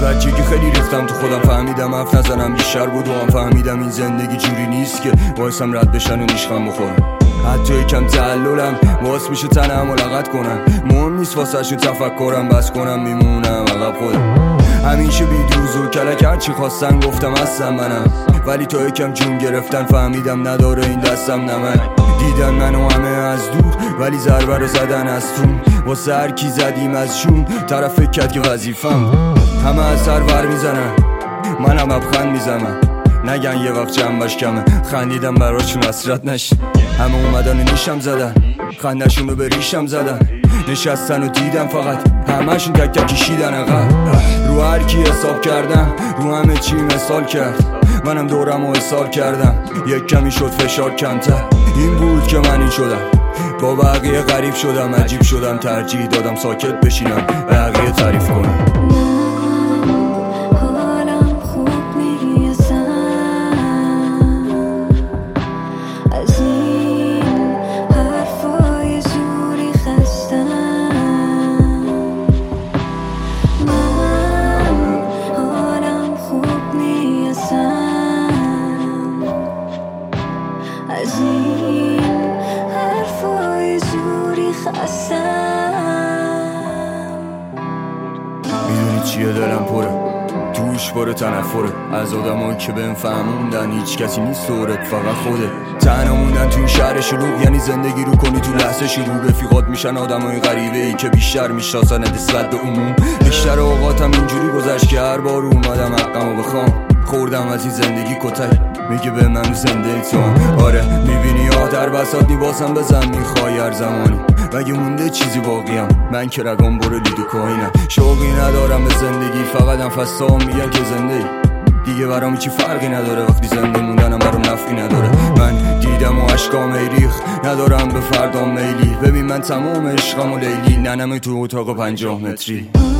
بچگی خیلی ریختم تو خودم، فهمیدم حرف نزنم بیشتر بدوام، فهمیدم این زندگی جوری نیست که وایسم رد بشن و نیشخم بخورم. حتی یکم تعللم واس میشه تنم ملاقات کنم، مهم نیست واسه شو تفکرم، بس کنم میمونم عقب خودم. همیشه بیدروز و کلک هرچی خواستن گفتم هستم منم، ولی تا یکم جون گرفتن فهمیدم نداره این دستم نمک. دیدن منو همه از دور ولی ضربه رو زدن از تو، واسه هر کی زدیم از شون طرف فکر کرد که وظیفم. همه از سر ور میزنن منم لبخند میزنم، نگن یه وقت جنبش کمه، خندیدم براشون حسرت نشه. همه اومدن و نیشم زدن، خندشون رو به ریشم زدن، نشستن و دیدم فقط همه‌شون تک تک کشیدن عقب. رو هر کی حساب کردم رو همه چی مثال کرد، منم دورم و حساب کردم یک کمی شد فشار کمتر. این بود که من این شدم، با بقیه غریب شدم، عجیب شدم، ترجیح دادم ساکت بشینم بقیه تعریف کنم. از این حرفای زوری خستم. میدونی چیه دلم پره، توش باره تنفره از آدمایی که بهم فهموندن هیچ کسی نیست دورت فقط خوده. تنها موندن تو این شهر شلوغ، یعنی زندگی رو کنی تو لحظه شروع. رفیقات میشن آدمای غریبه ای که بیشتر میشناسن نسبت به عموم. بیشتر اوقاتم اینجوری گذشت که هر بار اومدم حقمو بخوام، خوردم از این زندگی کتک میگه به من زنده تو هم. آره میبینی در بساط نیباسم بزن میخوای هر زمانی، مگه مونده چیزی باقیم؟ من که رگام بره لیدو کاینم، شوقی ندارم به زندگی، فقط انفسا میگن که زنده ای. دیگه برام چی فرقی نداره وقتی زنده موندنم برام نفعی نداره. من دیدم و عشقام ریخ ندارم به فردام میلی، ببین من تمام عشقم و لیلی، ننم تو اتاق 50 متری.